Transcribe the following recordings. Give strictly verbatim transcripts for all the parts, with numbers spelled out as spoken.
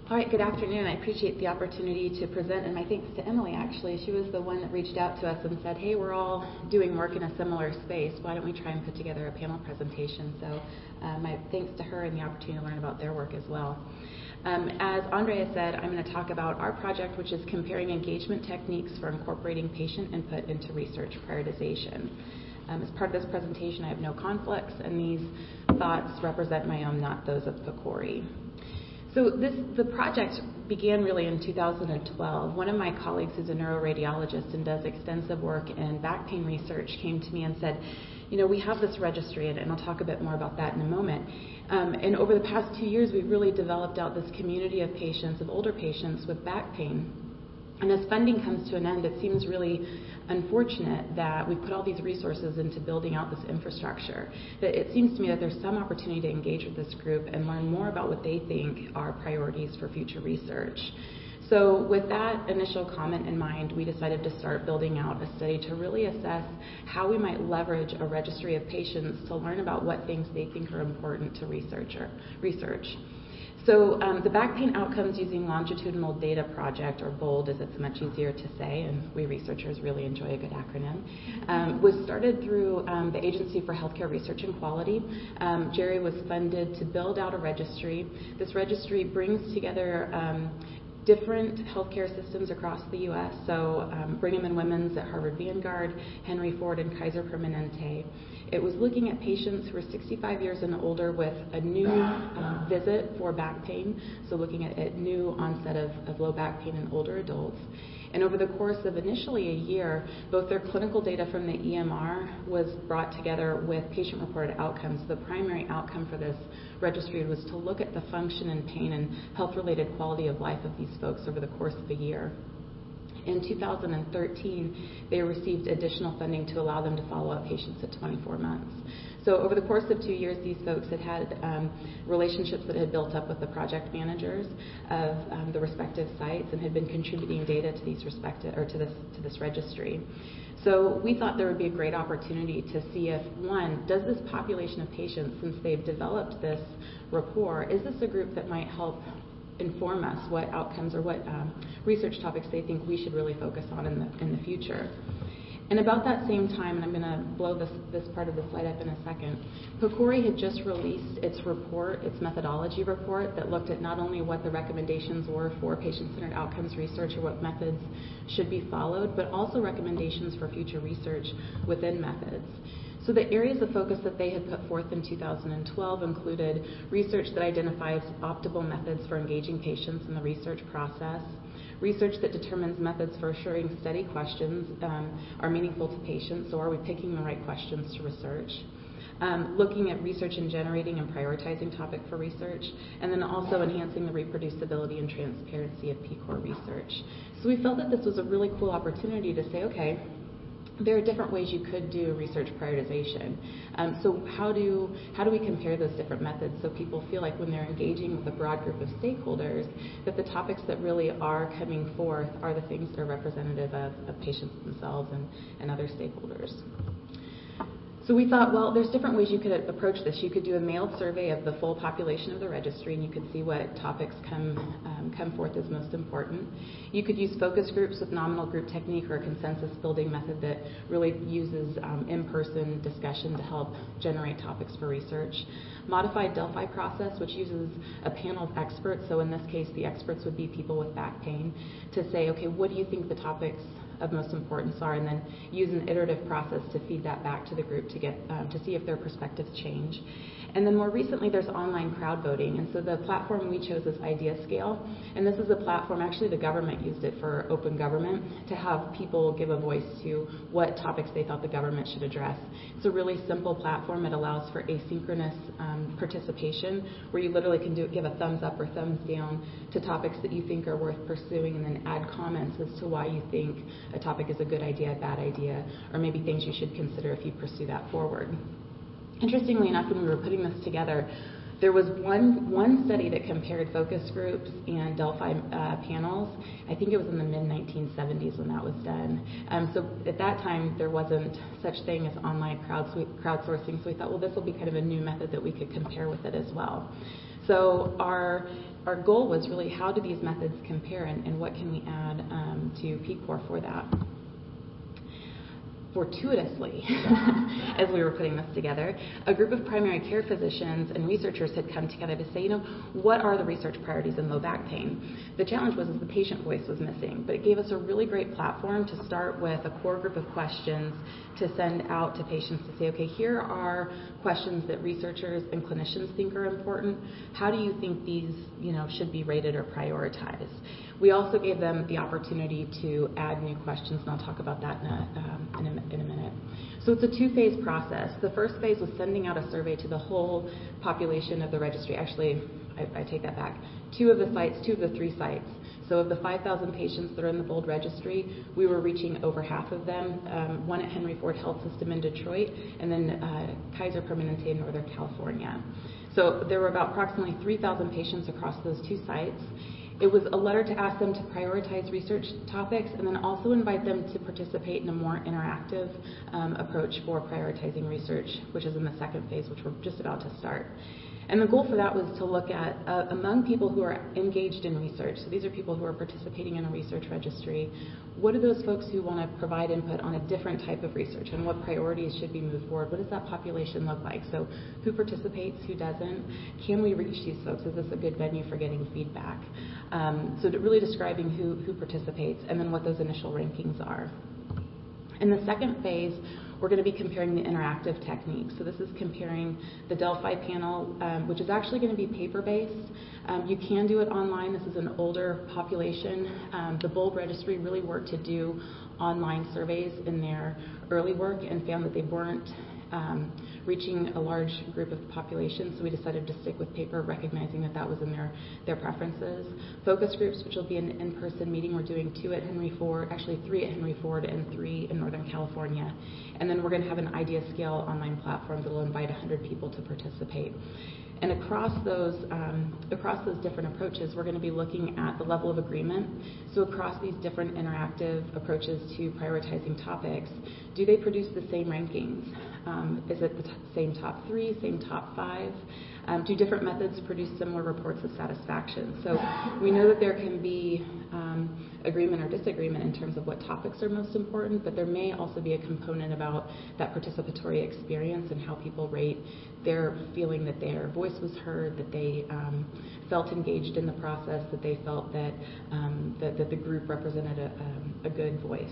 All right, good afternoon. I appreciate the opportunity to present, and my thanks to Emily, actually. She was the one that reached out to us and said, hey, we're all doing work in a similar space. Why don't we try and put together a panel presentation? So uh, my thanks to her and the opportunity to learn about their work as well. Um, as Andrea said, I'm going to talk about our project, which is comparing engagement techniques for incorporating patient input into research prioritization. Um, as part of this presentation, I have no conflicts, and these thoughts represent my own, not those of PCORI. So this, the project began really in two thousand twelve. One of my colleagues who's a neuroradiologist and does extensive work in back pain research came to me and said, you know, we have this registry, and I'll talk a bit more about that in a moment. Um, and over the past two years, we've really developed out this community of patients, of older patients with back pain. And as funding comes to an end, it seems really unfortunate that we put all these resources into building out this infrastructure. That it seems to me that there's some opportunity to engage with this group and learn more about what they think are priorities for future research. So with that initial comment in mind, we decided to start building out a study to really assess how we might leverage a registry of patients to learn about what things they think are important to researcher, research. So um, the Back Pain Outcomes Using Longitudinal Data Project, or BOLD as it's much easier to say, and we researchers really enjoy a good acronym, um, was started through um, the Agency for Healthcare Research and Quality. Um, Jerry was funded to build out a registry. This registry brings together um, different healthcare systems across the U S, so um, Brigham and Women's at Harvard Vanguard, Henry Ford and Kaiser Permanente. It was looking at patients who were sixty-five years and older with a new um, visit for back pain, so looking at, at new onset of, of low back pain in older adults. And over the course of initially a year, both their clinical data from the E M R was brought together with patient-reported outcomes. The primary outcome for this registry was to look at the function and pain and health-related quality of life of these folks over the course of a year. In two thousand thirteen, they received additional funding to allow them to follow up patients at twenty-four months. So over the course of two years, these folks had had um, relationships that had built up with the project managers of um, the respective sites and had been contributing data to these respective or to this to this registry. So we thought there would be a great opportunity to see if, one, does this population of patients, since they've developed this rapport, is this a group that might help inform us what outcomes or what um, research topics they think we should really focus on in the in the future. And about that same time, and I'm going to blow this, this part of the slide up in a second, PCORI had just released its report, its methodology report, that looked at not only what the recommendations were for patient-centered outcomes research or what methods should be followed, but also recommendations for future research within methods. So the areas of focus that they had put forth in two thousand twelve included research that identifies optimal methods for engaging patients in the research process, research that determines methods for assuring study questions um, are meaningful to patients, so are we picking the right questions to research, um, looking at research and generating and prioritizing topic for research, and then also enhancing the reproducibility and transparency of P C O R research. So we felt that this was a really cool opportunity to say, okay, there are different ways you could do research prioritization. Um, so how do how do we compare those different methods so people feel like when they're engaging with a broad group of stakeholders that the topics that really are coming forth are the things that are representative of, of patients themselves and, and other stakeholders. So we thought, well, there's different ways you could approach this. You could do a mailed survey of the full population of the registry, and you could see what topics come um, come forth as most important. You could use focus groups with nominal group technique or a consensus building method that really uses um, in-person discussion to help generate topics for research. Modified Delphi process, which uses a panel of experts. So in this case, the experts would be people with back pain to say, okay, what do you think the topics of most importance are, and then use an iterative process to feed that back to the group to get um, to see if their perspectives change. And then more recently, there's online crowd voting, and so the platform we chose is IdeaScale, and this is a platform, actually the government used it for open government, to have people give a voice to what topics they thought the government should address. It's a really simple platform. It allows for asynchronous um, participation, where you literally can do give a thumbs up or thumbs down to topics that you think are worth pursuing, and then add comments as to why you think a topic is a good idea, a bad idea, or maybe things you should consider if you pursue that forward. Interestingly enough, when we were putting this together, there was one one study that compared focus groups and Delphi uh, panels. I think it was in the mid nineteen seventies when that was done. Um, so at that time, there wasn't such thing as online crowd crowdsourcing, so we thought, well, this will be kind of a new method that we could compare with it as well. So our our goal was really how do these methods compare, and, and what can we add um, to P C O R for that. Fortuitously, as we were putting this together, a group of primary care physicians and researchers had come together to say, you know, what are the research priorities in low back pain? The challenge was is the patient voice was missing, but it gave us a really great platform to start with a core group of questions to send out to patients to say, okay, here are questions that researchers and clinicians think are important. How do you think these, you know, should be rated or prioritized? We also gave them the opportunity to add new questions, and I'll talk about that in a, um, in a, in a minute. So it's a two-phase process. The first phase was sending out a survey to the whole population of the registry. Actually, I, I take that back. Two of the sites, two of the three sites. So of the five thousand patients that are in the BOLD registry, we were reaching over half of them, um, one at Henry Ford Health System in Detroit, and then uh, Kaiser Permanente in Northern California. So there were about approximately three thousand patients across those two sites. It was a letter to ask them to prioritize research topics and then also invite them to participate in a more interactive um, approach for prioritizing research, which is in the second phase, which we're just about to start. And the goal for that was to look at, uh, among people who are engaged in research, so these are people who are participating in a research registry, what are those folks who want to provide input on a different type of research and what priorities should be moved forward? What does that population look like? So who participates, who doesn't? Can we reach these folks? Is this a good venue for getting feedback? Um, so really describing who, who participates and then what those initial rankings are. In the second phase, we're going to be comparing the interactive techniques. So this is comparing the Delphi panel, um, which is actually going to be paper-based. Um, you can do it online. This is an older population. Um, the BOLD registry really worked to do online surveys in their early work and found that they weren't um, reaching a large group of the population, so we decided to stick with paper, recognizing that that was in their, their preferences. Focus groups, which will be an in-person meeting. We're doing two at Henry Ford, actually three at Henry Ford and three in Northern California. And then we're going to have an Idea Scale online platform that will invite one hundred people to participate. And across those um, across those different approaches, we're going to be looking at the level of agreement. So across these different interactive approaches to prioritizing topics, do they produce the same rankings? Um, is it the t- same top three, same top five? Um, do different methods produce similar reports of satisfaction? So we know that there can be um, agreement or disagreement in terms of what topics are most important, but there may also be a component about that participatory experience and how people rate their feeling that their voice was heard, that they um, felt engaged in the process, that they felt that, um, that, that the group represented a, um, a good voice.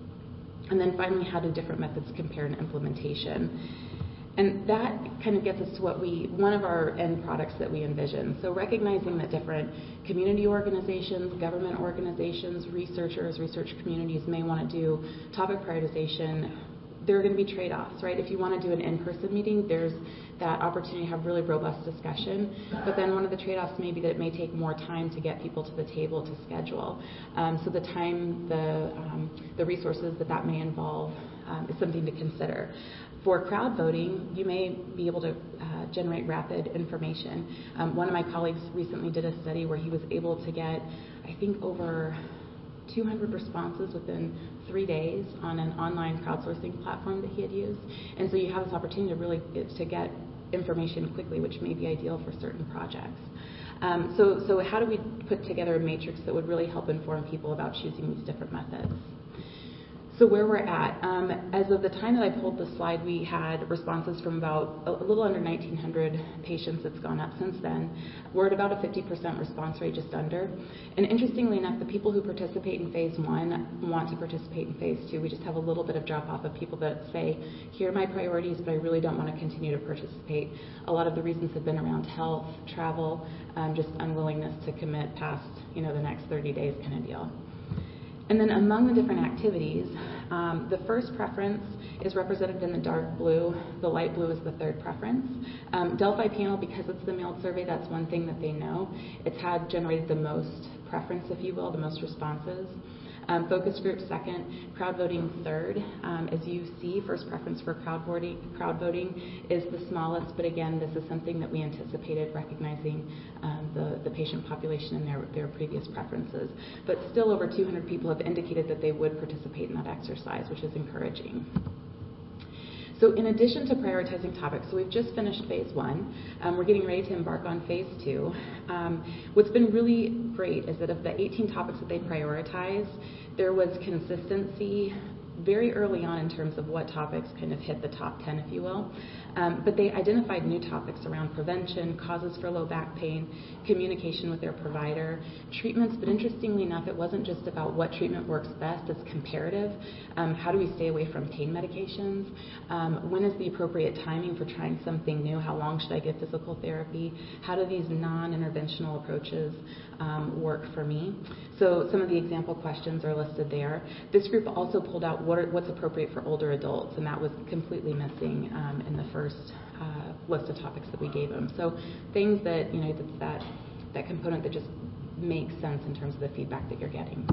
And then finally, how do different methods compare in implementation? And that kind of gets us to what we, one of our end products that we envision. So recognizing that different community organizations, government organizations, researchers, research communities may want to do topic prioritization. There are going to be trade-offs, right? If you want to do an in-person meeting, there's that opportunity to have really robust discussion. But then one of the trade-offs may be that it may take more time to get people to the table to schedule. Um, so the time, the, um, the resources that that may involve um, is something to consider. For crowd voting, you may be able to uh, generate rapid information. Um, one of my colleagues recently did a study where he was able to get, I think, over two hundred responses within three days on an online crowdsourcing platform that he had used. And so you have this opportunity to really to get information quickly, which may be ideal for certain projects. Um, so, so how do we put together a matrix that would really help inform people about choosing these different methods? So where we're at, um, as of the time that I pulled the slide, we had responses from about a little under nineteen hundred patients. It's gone up since then. We're at about a fifty percent response rate, just under. And interestingly enough, the people who participate in phase one want to participate in phase two. We just have a little bit of drop off of people that say, here are my priorities, but I really don't want to continue to participate. A lot of the reasons have been around health, travel, um, just unwillingness to commit past, you know, the next thirty days kind of deal. And then among the different activities, um, the first preference is represented in the dark blue. The light blue is the third preference. Um, Delphi panel, because it's the mailed survey, that's one thing that they know. It's had generated the most preference, if you will, the most responses. Um, focus group second, crowd voting third. Um, as you see, first preference for crowd voting, crowd voting is the smallest, but again, this is something that we anticipated, recognizing um, the, the patient population and their, their previous preferences. But still over two hundred people have indicated that they would participate in that exercise, which is encouraging. So in addition to prioritizing topics, so we've just finished phase one. Um, we're getting ready to embark on phase two. Um, what's been really great is that of the eighteen topics that they prioritize, there was consistency very early on in terms of what topics kind of hit the top ten, if you will. Um, but they identified new topics around prevention, causes for low back pain, communication with their provider, treatments. But interestingly enough, it wasn't just about what treatment works best. It's comparative. Um, how do we stay away from pain medications? Um, when is the appropriate timing for trying something new? How long should I give physical therapy? How do these non-interventional approaches um, work for me? So some of the example questions are listed there. This group also pulled out what are, what's appropriate for older adults, and that was completely missing um, in the first uh, list of topics that we gave them. So things that, you know, that's that, that component that just makes sense in terms of the feedback that you're getting.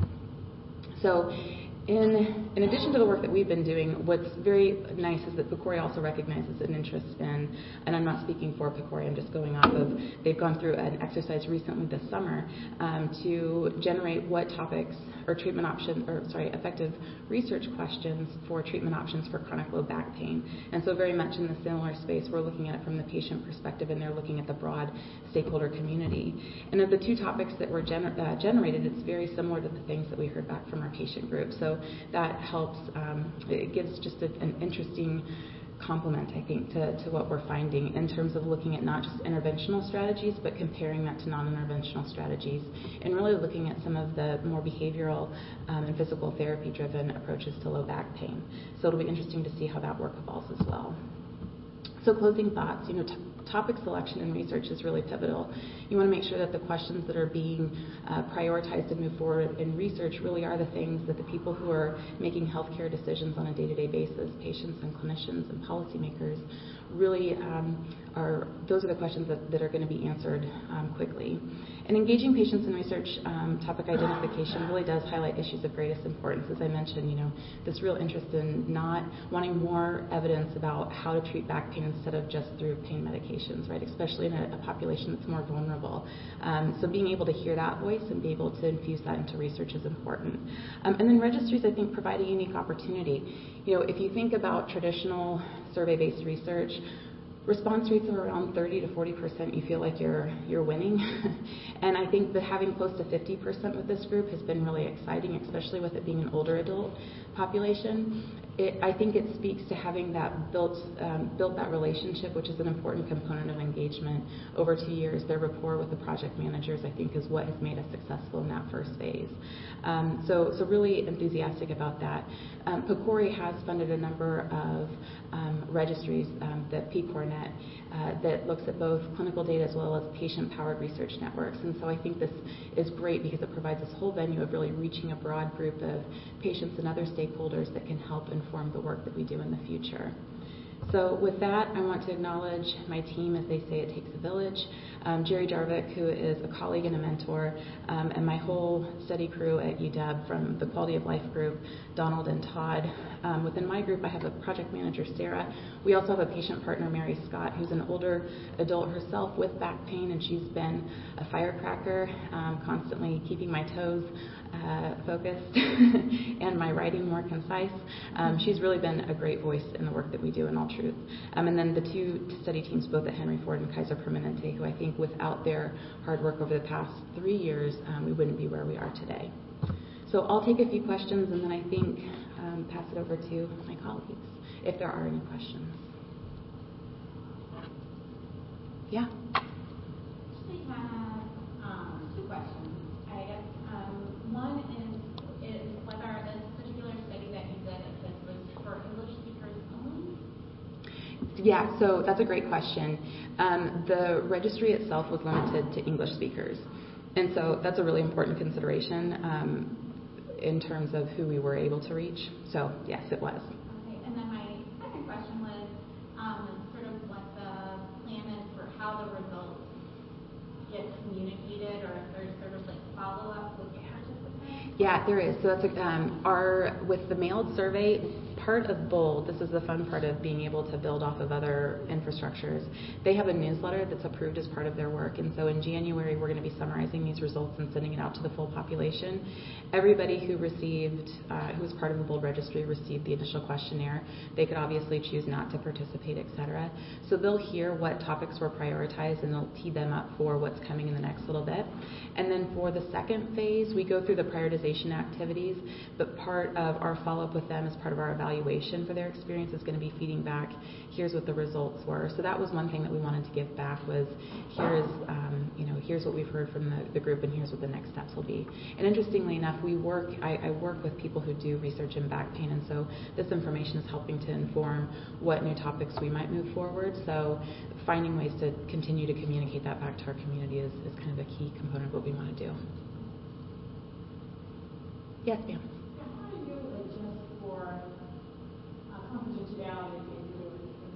So in, in addition to the work that we've been doing, what's very nice is that PCORI also recognizes an interest in, and I'm not speaking for PCORI, I'm just going off of, they've gone through an exercise recently this summer um, to generate what topics or treatment option, or sorry, effective research questions for treatment options for chronic low back pain. And so very much in the similar space, we're looking at it from the patient perspective, and they're looking at the broad stakeholder community. And of the two topics that were gener- uh, generated, it's very similar to the things that we heard back from our patient group. So that helps, um, it gives just a, an interesting complement, I think, to, to what we're finding in terms of looking at not just interventional strategies, but comparing that to non-interventional strategies, and really looking at some of the more behavioral um, and physical therapy-driven approaches to low back pain. So it'll be interesting to see how that work evolves as well. So closing thoughts, you know, t- topic selection and research is really pivotal. You want to make sure that the questions that are being uh, prioritized and move forward in research really are the things that the people who are making healthcare decisions on a day-to-day basis, patients and clinicians and policymakers, really um, are, those are the questions that, that are going to be answered um, quickly. And engaging patients in research um, topic identification really does highlight issues of greatest importance. As I mentioned, you know, this real interest in not wanting more evidence about how to treat back pain instead of just through pain medications, right? Especially in a, a population that's more vulnerable. Um, so being able to hear that voice and be able to infuse that into research is important. Um, and then registries, I think, provide a unique opportunity. You know, if you think about traditional survey-based research, response rates are around thirty to forty percent. You feel like you're you're winning. And I think that having close to fifty percent with this group has been really exciting, especially with it being an older adult population. It, I think it speaks to having that built um, built that relationship, which is an important component of engagement over two years. Their rapport with the project managers, I think, is what has made us successful in that first phase. Um, so, so really enthusiastic about that. Um, PCORI has funded a number of um, registries, um, the P C O R net, uh, that looks at both clinical data as well as patient-powered research networks. And so I think this is great because it provides this whole venue of really reaching a broad group of patients and other stakeholders that can help inform the work that we do in the future. So with that, I want to acknowledge my team. As they say, it takes a village. Um, Jerry Jarvik, who is a colleague and a mentor, um, and my whole study crew at U W from the Quality of Life group, Donald and Todd. Um, within my group, I have a project manager, Sarah. We also have a patient partner, Mary Scott, who's an older adult herself with back pain, and she's been a firecracker, um, constantly keeping my toes uh, focused and my writing more concise. Um, she's really been a great voice in the work that we do in All Truth. Um, and then the two study teams, both at Henry Ford and Kaiser Permanente, who I think without their hard work over the past three years, um, we wouldn't be where we are today. So I'll take a few questions, and then I think um, pass it over to my colleagues if there are any questions. Yeah? Actually, I have um, two questions. I guess um, one is, is whether this particular study that you did was for English speakers only? Yeah, so that's a great question. Um, the registry itself was limited to English speakers. And so that's a really important consideration um, in terms of who we were able to reach. So, yes, it was. Okay, and then my second question was um, sort of what the plan is for how the results get communicated, or if there's sort of like follow-up with the participants. Yeah, there is. So that's a, um, our with the mailed survey. Part of BOLD, this is the fun part of being able to build off of other infrastructures. They have a newsletter that's approved as part of their work, and so in January we're going to be summarizing these results and sending it out to the full population. Everybody who received, uh, who was part of the BOLD registry, received the initial questionnaire. They could obviously choose not to participate, et cetera. So they'll hear what topics were prioritized, and they'll tee them up for what's coming in the next little bit. And then for the second phase, we go through the prioritization activities, but part of our follow-up with them as part of our evaluation for their experience is going to be feeding back, here's what the results were. So that was one thing that we wanted to give back was here's, um, you know, here's what we've heard from the, the group and here's what the next steps will be. And interestingly enough, we work, I, I work with people who do research in back pain, and so this information is helping to inform what new topics we might move forward. So finding ways to continue to communicate that back to our community is, is kind of a key component of what we want to do. Yes, ma'am. How do you adjust for confidentiality in your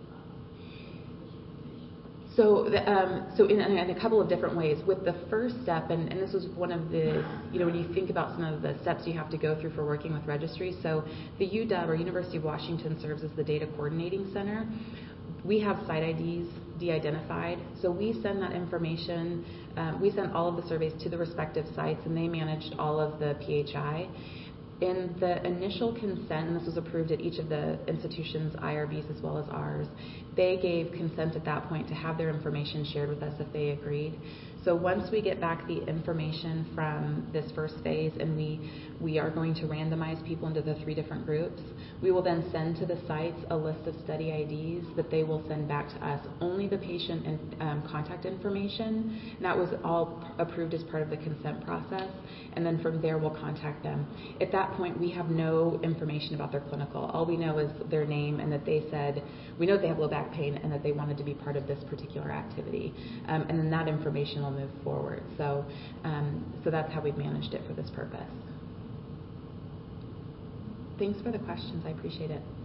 So, the, um, so in, in a couple of different ways. With the first step, and, and this was one of the, you know, when you think about some of the steps you have to go through for working with registries. So, the U W, or University of Washington, serves as the data coordinating center. We have site I Ds de-identified, so we send that information. Um, we send all of the surveys to the respective sites, and they managed all of the P H I. In the initial consent, and this was approved at each of the institutions' I R Bs as well as ours, they gave consent at that point to have their information shared with us if they agreed. So once we get back the information from this first phase, and we we are going to randomize people into the three different groups, we will then send to the sites a list of study I Ds that they will send back to us. Only the patient and um, contact information, and that was all approved as part of the consent process, and then from there we'll contact them. At that point, we have no information about their clinical. All we know is their name and that they said, we know they have low back pain and that they wanted to be part of this particular activity. Um, and then that information will move forward. So, um, so that's how we've managed it for this purpose. Thanks for the questions. I appreciate it.